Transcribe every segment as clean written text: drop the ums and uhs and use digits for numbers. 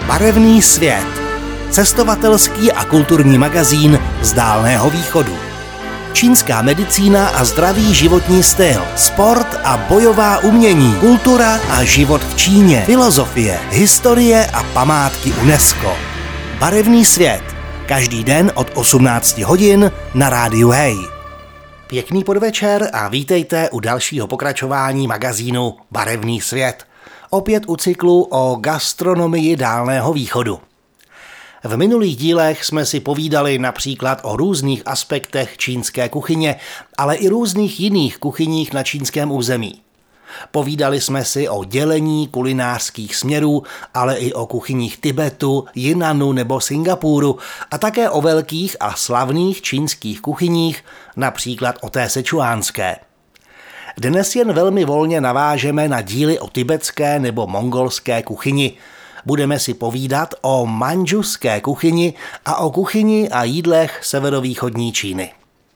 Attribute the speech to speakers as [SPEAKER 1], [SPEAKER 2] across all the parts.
[SPEAKER 1] Barevný svět. Cestovatelský a kulturní magazín z Dálného východu. Čínská medicína a zdravý životní styl, sport a bojová umění, kultura a život v Číně, filozofie, historie a památky UNESCO. Barevný svět. Každý den od 18 hodin na rádiu Hej. Pěkný podvečer a vítejte u dalšího pokračování magazínu Barevný svět. Opět u cyklu o gastronomii Dálného východu. V minulých dílech jsme si povídali například o různých aspektech čínské kuchyně, ale i různých jiných kuchyních na čínském území. Povídali jsme si o dělení kulinářských směrů, ale i o kuchyních Tibetu, Jinanu nebo Singapuru a také o velkých a slavných čínských kuchyních, například o té sičuánské. Dnes jen velmi volně navážeme na díly o tibetské nebo mongolské kuchyni. Budeme si povídat o mandžuské kuchyni a o kuchyni a jídlech severovýchodní Číny.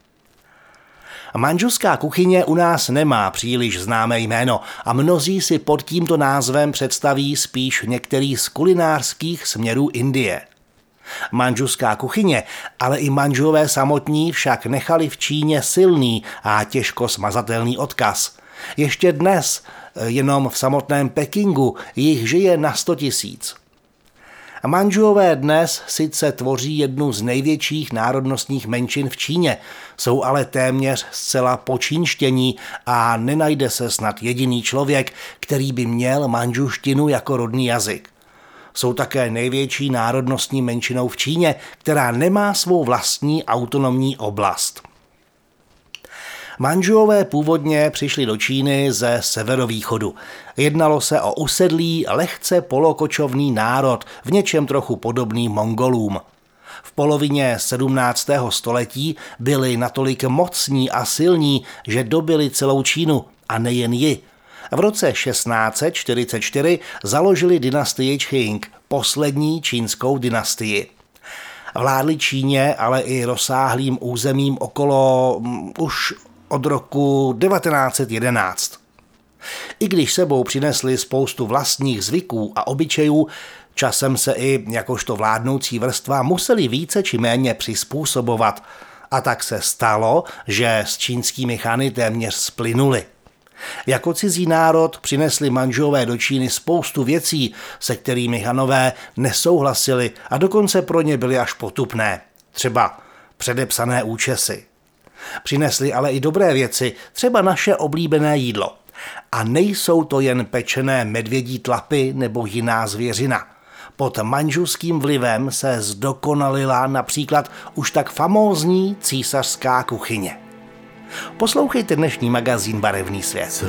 [SPEAKER 1] Mandžuská kuchyně u nás nemá příliš známé jméno a mnozí si pod tímto názvem představí spíš některý z kulinářských směrů Indie. Mandžuská kuchyně, ale i Mandžuové samotní však nechali v Číně silný a těžko smazatelný odkaz. Ještě dnes, jenom v samotném Pekingu, jich žije na 100 000. Mandžuové dnes sice tvoří jednu z největších národnostních menšin v Číně, jsou ale téměř zcela počínštění a nenajde se snad jediný člověk, který by měl mandžuštinu jako rodný jazyk. Jsou také největší národnostní menšinou v Číně, která nemá svou vlastní autonomní oblast. Mandžuové původně přišli do Číny ze severovýchodu. Jednalo se o usedlý, lehce polokočovný národ, v něčem trochu podobný Mongolům. V polovině 17. století byli natolik mocní a silní, že dobyli celou Čínu, a nejen ji. V roce 1644 založili dynastii Qing, poslední čínskou dynastii. Vládli Číně, ale i rozsáhlým územím okolo už od roku 1911. I když sebou přinesli spoustu vlastních zvyků a obyčejů, časem se i jakožto vládnoucí vrstva museli více či méně přizpůsobovat. A tak se stalo, že s čínskými chany téměř splynuli. Jako cizí národ přinesli Mandžuové do Číny spoustu věcí, se kterými Hanové nesouhlasili a dokonce pro ně byly až potupné. Třeba předepsané účesy. Přinesli ale i dobré věci, třeba naše oblíbené jídlo. A nejsou to jen pečené medvědí tlapy nebo jiná zvěřina. Pod mandžuským vlivem se zdokonalila například už tak famózní císařská kuchyně. Poslouchejte dnešní magazín Barevný svět.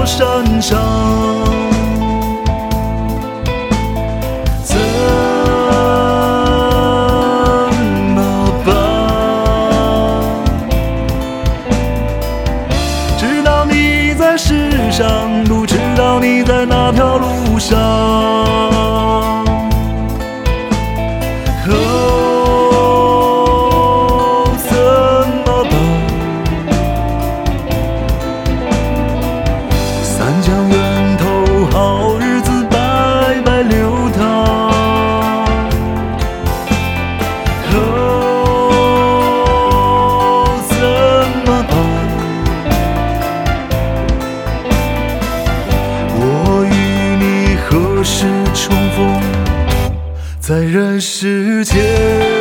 [SPEAKER 2] 身上，怎么办？知道你在世上，不知道你在那条路上。在人世间。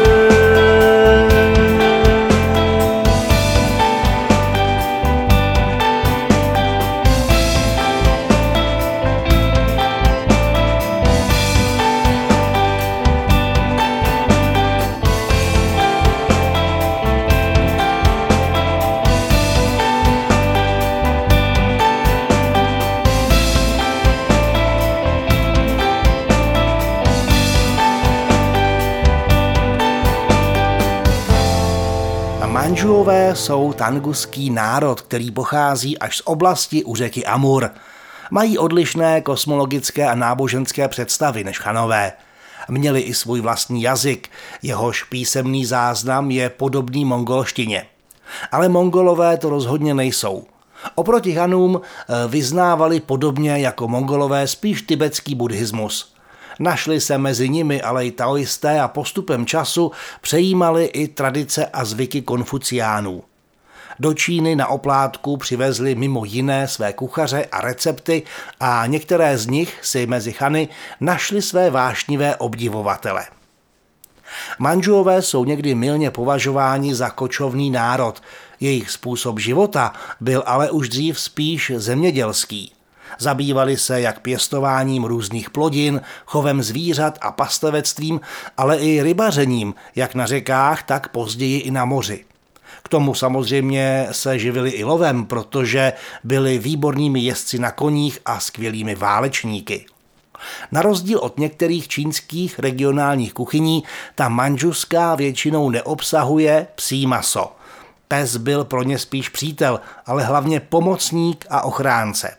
[SPEAKER 1] Mandžuové jsou tanguský národ, který pochází až z oblasti u řeky Amur. Mají odlišné kosmologické a náboženské představy než Chanové. Měli i svůj vlastní jazyk, jehož písemný záznam je podobný mongolštině. Ale Mongolové to rozhodně nejsou. Oproti Chanům vyznávali podobně jako Mongolové spíš tibetský buddhismus. Našli se mezi nimi ale i taoisté a postupem času přejímali i tradice a zvyky konfuciánů. Do Číny na oplátku přivezli mimo jiné své kuchaře a recepty a některé z nich si mezi Chany našli své vášnivé obdivovatele. Mandžuové jsou někdy mylně považováni za kočovný národ. Jejich způsob života byl ale už dřív spíš zemědělský. Zabývali se jak pěstováním různých plodin, chovem zvířat a pastevectvím, ale i rybařením, jak na řekách, tak později i na moři. K tomu samozřejmě se živili i lovem, protože byli výbornými jezdci na koních a skvělými válečníky. Na rozdíl od některých čínských regionálních kuchyní, ta mandžuská většinou neobsahuje psí maso. Pes byl pro ně spíš přítel, ale hlavně pomocník a ochránce.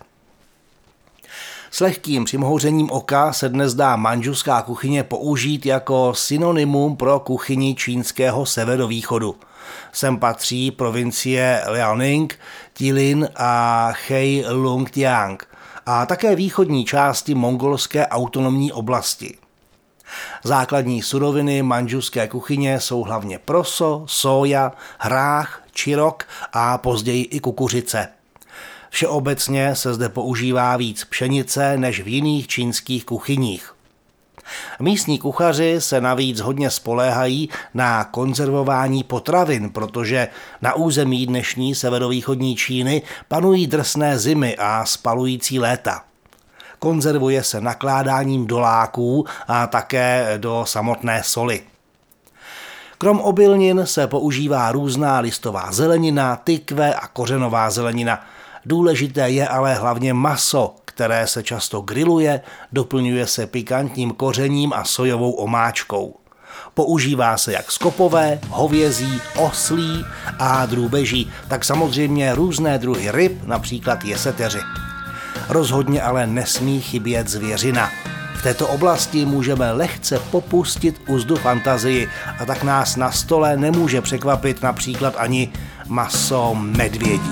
[SPEAKER 1] S lehkým přimhouřením oka se dnes dá mandžuská kuchyně použít jako synonymum pro kuchyni čínského severovýchodu. Sem patří provincie Liaoning, Jilin a Heilongjiang a také východní části mongolské autonomní oblasti. Základní suroviny mandžuské kuchyně jsou hlavně proso, soja, hrách, čirok a později i kukuřice. Všeobecně se zde používá víc pšenice než v jiných čínských kuchyních. Místní kuchaři se navíc hodně spoléhají na konzervování potravin, protože na území dnešní severovýchodní Číny panují drsné zimy a spalující léta. Konzervuje se nakládáním do láků a také do samotné soli. Krom obilnin se používá různá listová zelenina, tykve a kořenová zelenina. Důležité je ale hlavně maso, které se často grilluje, doplňuje se pikantním kořením a sojovou omáčkou. Používá se jak skopové, hovězí, oslí a drůbeží, tak samozřejmě různé druhy ryb, například jeseteři. Rozhodně ale nesmí chybět zvěřina. V této oblasti můžeme lehce popustit uzdu fantazii a tak nás na stole nemůže překvapit například ani maso medvědí.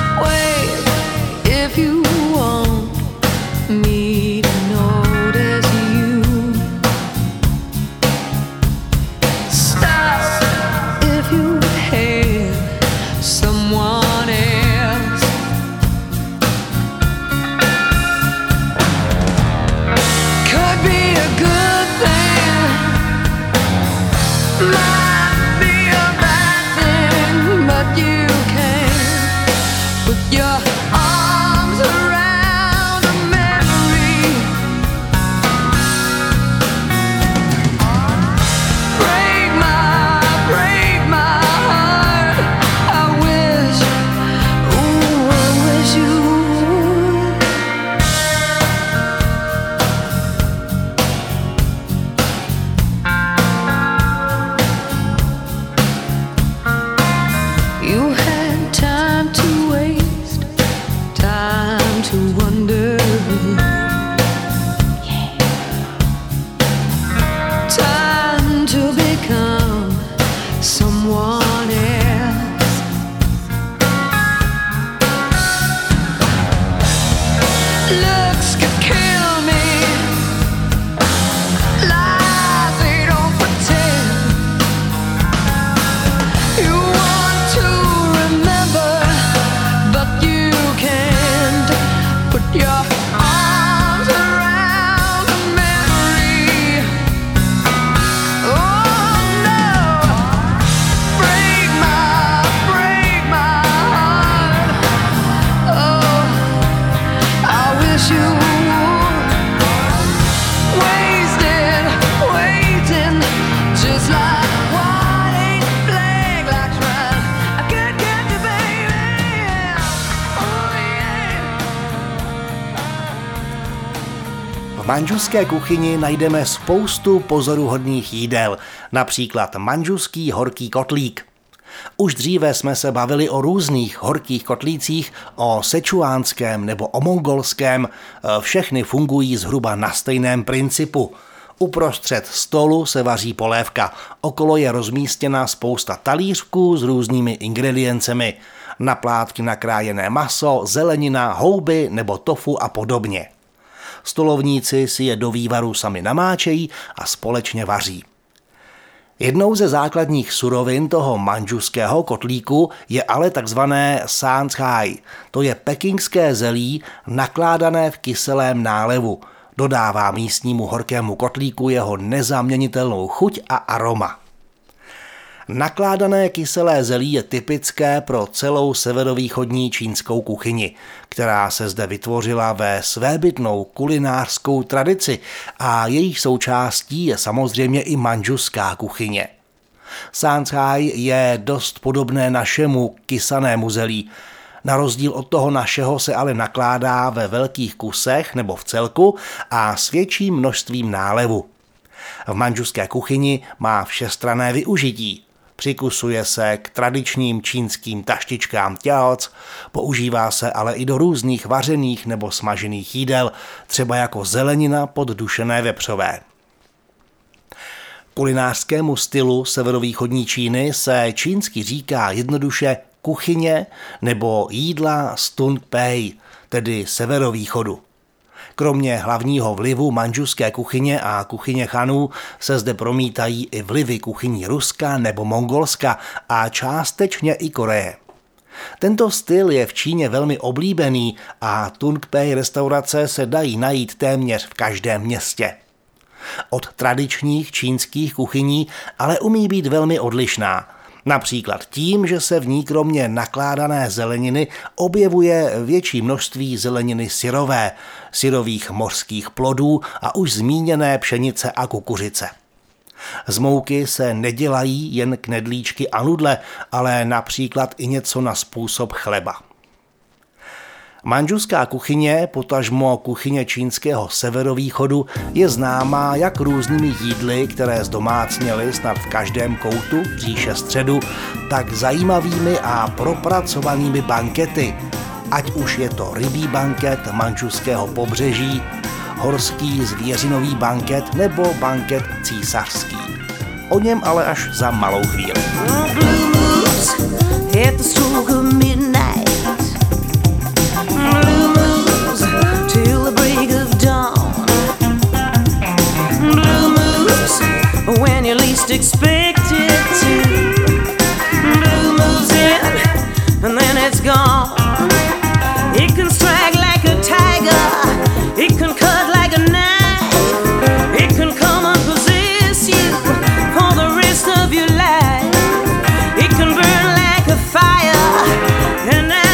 [SPEAKER 3] If you want me to notice you, stop if you have someone else. Could be a good thing, might be a bad thing, but you can't put your arms around looks could kill me. Lies they don't pretend. You want to remember, but you can't put your arms around the memory. Oh no, break my heart. Oh, I wish you would. Wasted, waiting, just like white flag lights run. I can't get you, baby. Oh yeah.
[SPEAKER 1] V manžuské kuchyni najdeme spoustu pozoruhodných jídel, například manžuský horký kotlík. Už dříve jsme se bavili o různých horkých kotlících, o sečuánském nebo o mongolském, všechny fungují zhruba na stejném principu. Uprostřed stolu se vaří polévka, okolo je rozmístěna spousta talířků s různými ingrediencemi, na plátky nakrájené maso, zelenina, houby nebo tofu a podobně. Stolovníci si je do vývaru sami namáčejí a společně vaří. Jednou ze základních surovin toho manžuského kotlíku je ale takzvané sancai. To je pekingské zelí nakládané v kyselém nálevu. Dodává místnímu horkému kotlíku jeho nezaměnitelnou chuť a aroma. Nakládané kyselé zelí je typické pro celou severovýchodní čínskou kuchyni, která se zde vytvořila ve svébytnou kulinářskou tradici a jejich součástí je samozřejmě i manžuská kuchyně. Sancai je dost podobné našemu kysanému zelí. Na rozdíl od toho našeho se ale nakládá ve velkých kusech nebo v celku a s větším množstvím nálevu. V manžuské kuchyni má všestranné využití. Přikusuje se k tradičním čínským taštičkám tiaoc, používá se ale i do různých vařených nebo smažených jídel, třeba jako zelenina pod dušené vepřové. Kulinářskému stylu severovýchodní Číny se čínsky říká jednoduše kuchyně nebo jídla z Tung Pei, tedy severovýchodu. Kromě hlavního vlivu manžuské kuchyně a kuchyně Chanů se zde promítají i vlivy kuchyní Ruska nebo Mongolska a částečně i Koreje. Tento styl je v Číně velmi oblíbený a Tung Pei restaurace se dají najít téměř v každém městě. Od tradičních čínských kuchyní ale umí být velmi odlišná. Například tím, že se v ní kromě nakládané zeleniny objevuje větší množství zeleniny syrové, syrových mořských plodů a už zmíněné pšenice a kukuřice. Z mouky se nedělají jen knedlíčky a nudle, ale například i něco na způsob chleba. Manžuská kuchyně, potažmo kuchyně čínského severovýchodu, je známá jak různými jídly, které zdomácněly snad v každém koutu říše středu, tak zajímavými a propracovanými bankety, ať už je to rybí banket manžuského pobřeží, horský zvěřinový banket nebo banket císařský. O něm ale až za malou chvíli.
[SPEAKER 4] When you least expect it to. Blue moves in and then it's gone. It can strike like a tiger, it can cut like a knife, it can come and possess you for the rest of your life. It can burn like a fire and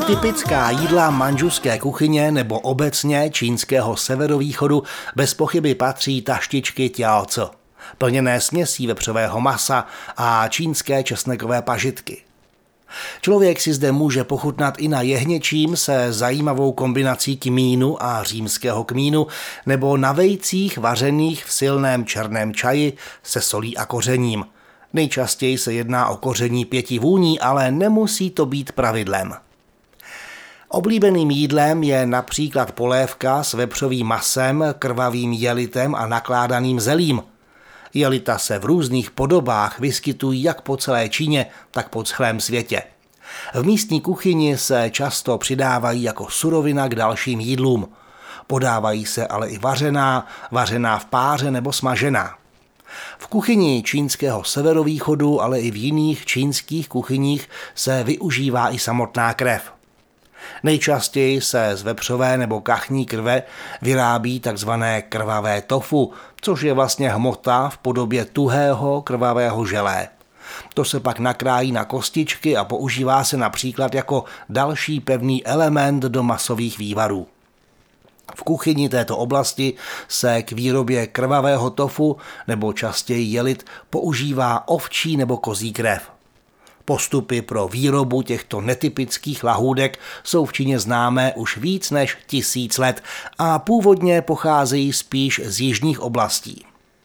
[SPEAKER 1] typická jídla manžuské kuchyně nebo obecně čínského severovýchodu bez pochyby patří taštičky tiaoco, plněné směsí vepřového masa a čínské česnekové pažitky. Člověk si zde může pochutnat i na jehněčím se zajímavou kombinací kmínu a římského kmínu nebo na vejcích vařených v silném černém čaji se solí a kořením. Nejčastěji se jedná o koření 5 vůní, ale nemusí to být pravidlem. Oblíbeným jídlem je například polévka s vepřovým masem, krvavým jelitem a nakládaným zelím. Jelita se v různých podobách vyskytují jak po celé Číně, tak po celém světě. V místní kuchyni se často přidávají jako surovina k dalším jídlům. Podávají se ale i vařená v páře nebo smažená. V kuchyni čínského severovýchodu, ale i v jiných čínských kuchyních se využívá i samotná krev. Nejčastěji se z vepřové nebo kachní krve vyrábí takzvané krvavé tofu, což je vlastně hmota v podobě tuhého krvavého želé. To se pak nakrájí na kostičky a používá se například jako další pevný element do masových vývarů. V kuchyni této oblasti se k výrobě krvavého tofu nebo častěji jelit používá ovčí nebo kozí krev. Postupy pro výrobu těchto netypických lahůdek jsou v Číně známé už víc než 1000 let a původně pocházejí spíš z jižních oblastí.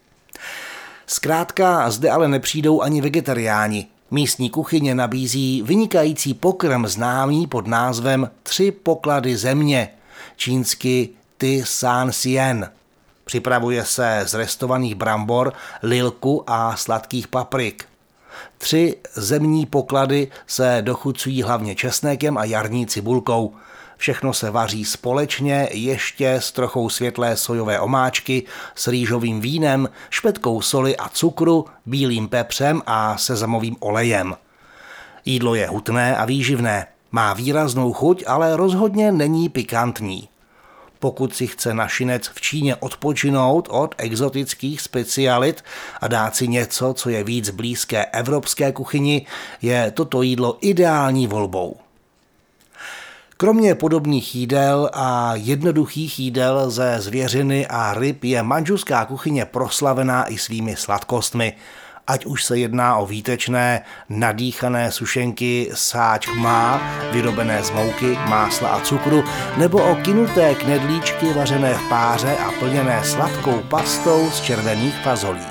[SPEAKER 1] Zkrátka zde ale nepřijdou ani vegetariáni. Místní kuchyně nabízí vynikající pokrm známý pod názvem 3 poklady země, čínsky Ti San Xian. Připravuje se z restovaných brambor, lilku a sladkých paprik. 3 zemní poklady se dochucují hlavně česnekem a jarní cibulkou. Všechno se vaří společně ještě s trochou světlé sojové omáčky, s rýžovým vínem, špetkou soli a cukru, bílým pepřem a sezamovým olejem. Jídlo je hutné a výživné. Má výraznou chuť, ale rozhodně není pikantní. Pokud si chce našinec v Číně odpočinout od exotických specialit a dát si něco, co je víc blízké evropské kuchyni, je toto jídlo ideální volbou. Kromě podobných jídel a jednoduchých jídel ze zvěřiny a ryb je manžuská kuchyně proslavená i svými sladkostmi. Ať už se jedná o výtečné, nadýchané sušenky sáč má, vyrobené z mouky, másla a cukru, nebo o kynuté knedlíčky vařené v páře a plněné sladkou pastou z červených fazolí.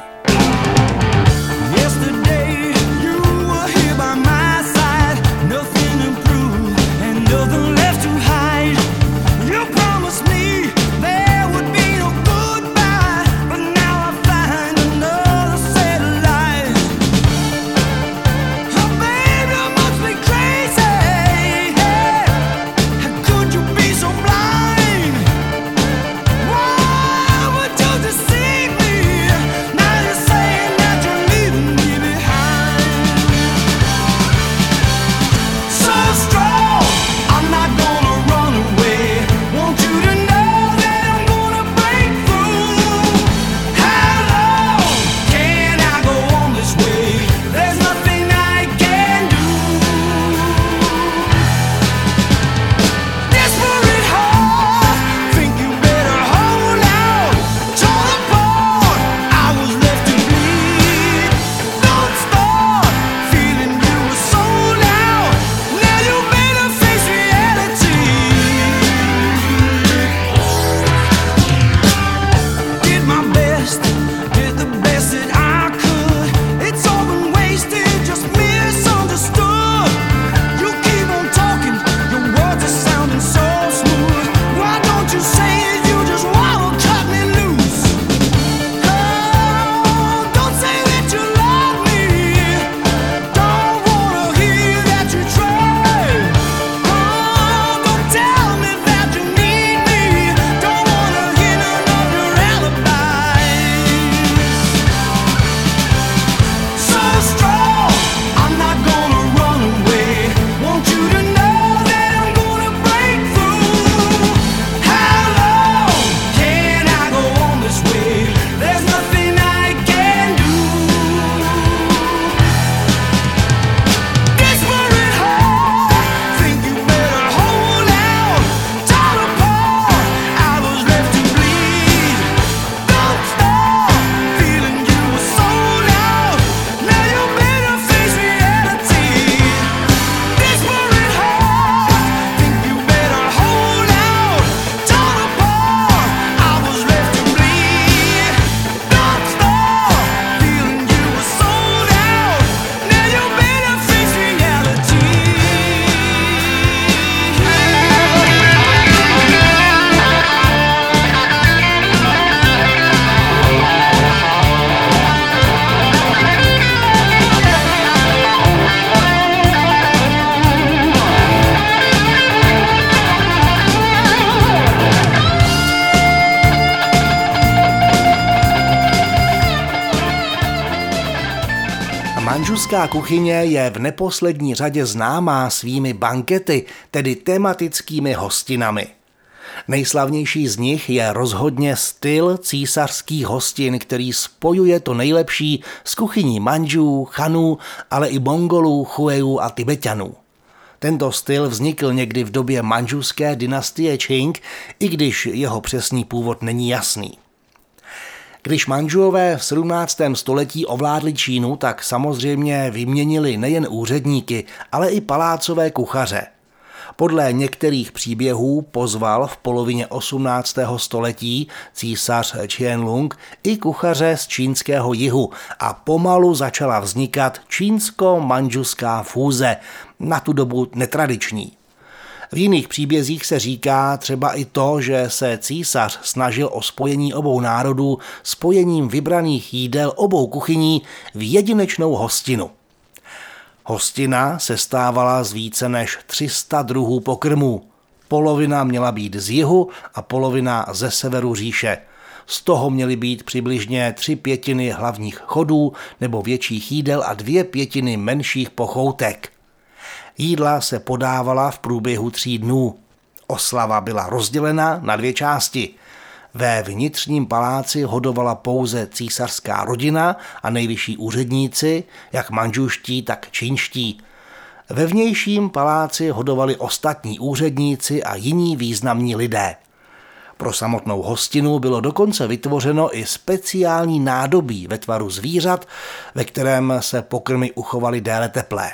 [SPEAKER 1] Císařská kuchyně je v neposlední řadě známá svými bankety, tedy tematickými hostinami. Nejslavnější z nich je rozhodně styl císařských hostin, který spojuje to nejlepší z kuchyní Mandžů, Chanů, ale i Mongolů, Chuejů a Tibeťanů. Tento styl vznikl někdy v době mandžuské dynastie Čing, i když jeho přesný původ není jasný. Když Mandžuové v 17. století ovládli Čínu, tak samozřejmě vyměnili nejen úředníky, ale i palácové kuchaře. Podle některých příběhů pozval v polovině 18. století císař Qianlong i kuchaře z čínského jihu a pomalu začala vznikat čínsko-mandžuská fúze, na tu dobu netradiční. V jiných příbězích se říká třeba i to, že se císař snažil o spojení obou národů spojením vybraných jídel obou kuchyní v jedinečnou hostinu. Hostina se stávala z více než 300 druhů pokrmů. Polovina měla být z jihu a polovina ze severu říše. Z toho měly být přibližně 3/5 hlavních chodů nebo větších jídel a 2/5 menších pochoutek. Jídla se podávala v průběhu 3 dnů. Oslava byla rozdělena na 2 části. Ve vnitřním paláci hodovala pouze císařská rodina a nejvyšší úředníci, jak mandžuští, tak čínští. Ve vnějším paláci hodovali ostatní úředníci a jiní významní lidé. Pro samotnou hostinu bylo dokonce vytvořeno i speciální nádobí ve tvaru zvířat, ve kterém se pokrmy uchovaly déle teplé.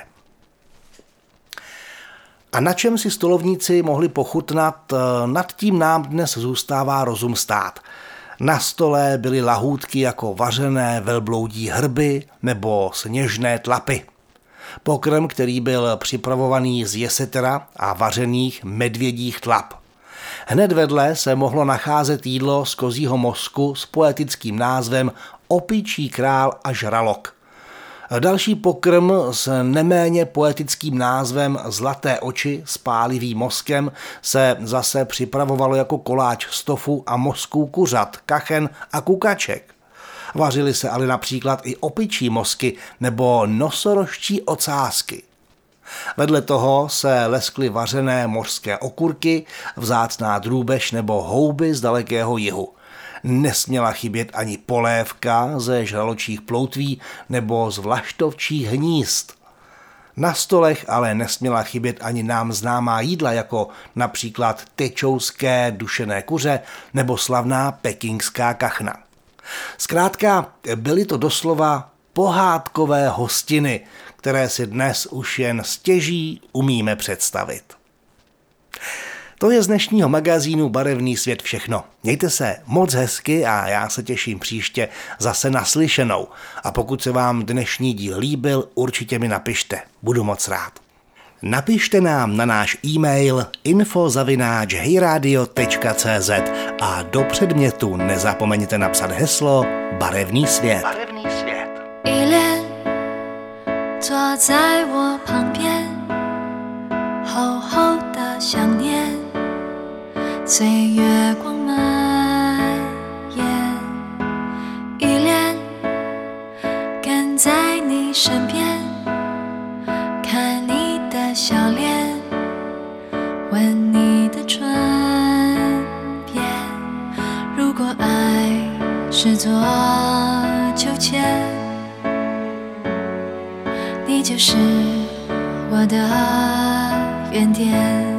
[SPEAKER 1] A na čem si stolovníci mohli pochutnat, nad tím nám dnes zůstává rozum stát. Na stole byly lahůdky jako vařené velbloudí hrby nebo sněžné tlapy. Pokrm, který byl připravovaný z jesetera a vařených medvědích tlap. Hned vedle se mohlo nacházet jídlo z kozího mozku s poetickým názvem Opičí král a žralok. Další pokrm s neméně poetickým názvem Zlaté oči s pálivým mozkem se zase připravovalo jako koláč z tofu a mozků kuřat, kachen a kukaček. Vařily se ale například i opičí mozky nebo nosorožčí ocásky. Vedle toho se leskly vařené mořské okurky, vzácná drůbež nebo houby z dalekého jihu. Nesměla chybět ani polévka ze žraločích ploutví nebo z vlaštovčích hnízd. Na stolech ale nesměla chybět ani nám známá jídla, jako například tečouské dušené kuře nebo slavná pekingská kachna. Zkrátka byly to doslova pohádkové hostiny, které si dnes už jen stěží umíme představit. To je z dnešního magazínu Barevný svět všechno. Mějte se moc hezky a já se těším příště zase naslyšenou. A pokud se vám dnešní díl líbil, určitě mi napište. Budu moc rád. Napište nám na náš e-mail info@hejradio.cz a do předmětu nezapomeňte napsat heslo Barevný svět. Barevný svět.
[SPEAKER 3] 依恋坐在我旁边，厚厚的想念，随月光蔓延。依恋跟在你身边，看你的笑脸，闻你的唇边。如果爱是座秋千，你就是我的原点。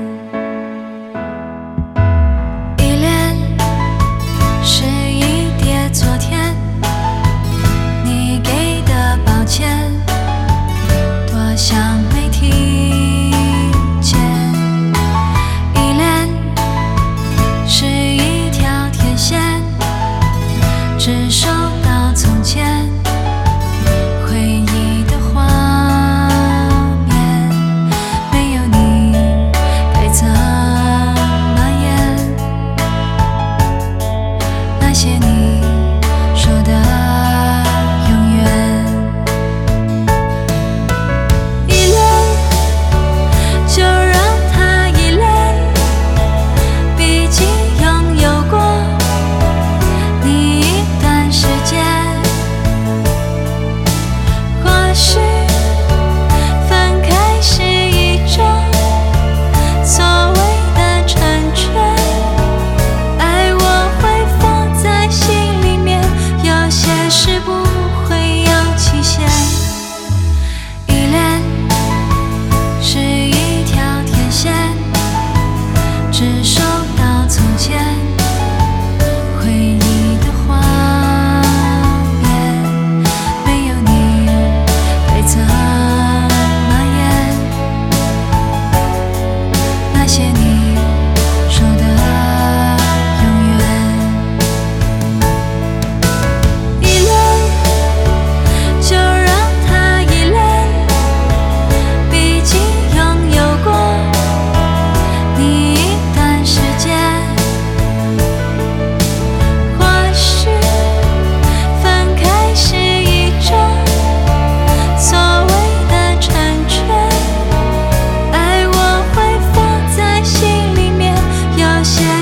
[SPEAKER 3] 依恋是一叠昨天你给的抱歉，多想没听见。依恋是一条天线，只收到从前回忆的画面，没有你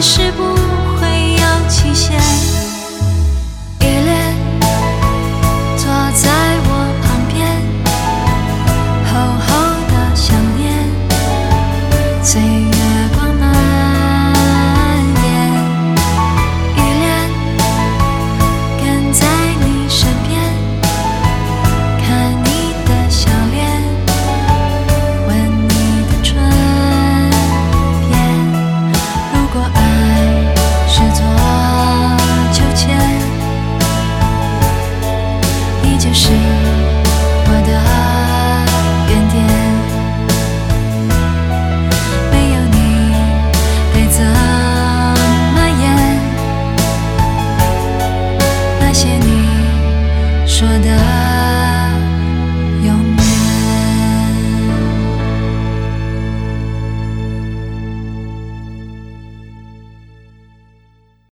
[SPEAKER 5] 是不